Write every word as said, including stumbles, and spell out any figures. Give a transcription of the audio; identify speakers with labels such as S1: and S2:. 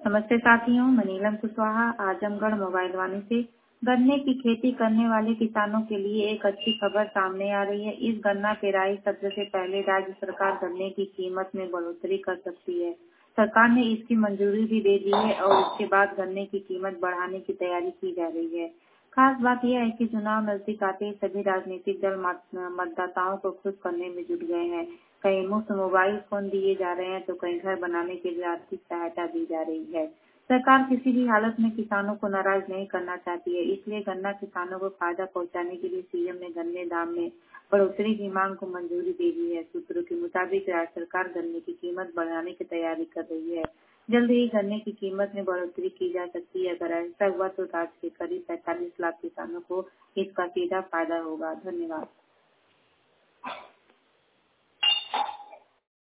S1: नमस्ते साथियों, मैं नीलम कुशवाहा आजमगढ़ मोबाइल वाणी से। गन्ने की खेती करने वाले किसानों के लिए एक अच्छी खबर सामने आ रही है। इस गन्ना पेराई सत्र से पहले राज्य सरकार गन्ने की कीमत में बढ़ोतरी कर सकती है। सरकार ने इसकी मंजूरी भी दे दी है और इसके बाद गन्ने की कीमत बढ़ाने की तैयारी की जा रही है। खास बात यह है कि चुनाव नजदीक आते ही सभी राजनीतिक दल मतदाताओं को खुश करने में जुट गए हैं। कहीं मुफ्त मोबाइल फोन दिए जा रहे हैं तो कहीं घर बनाने के लिए आर्थिक सहायता दी जा रही है। सरकार किसी भी हालत में किसानों को नाराज नहीं करना चाहती है, इसलिए गन्ना किसानों को फायदा पहुंचाने के लिए सीएम ने गन्ने दाम में बढ़ोतरी की मांग को मंजूरी दे दी है। सूत्रों के मुताबिक राज्य सरकार गन्ने की कीमत बढ़ाने की तैयारी कर रही है। जल्द ही गन्ने की कीमत में बढ़ोतरी की जा सकती है। अगर ऐसा हुआ तो राज्य के करीब पैंतालीस लाख किसानों को इसका सीधा फायदा होगा। धन्यवाद।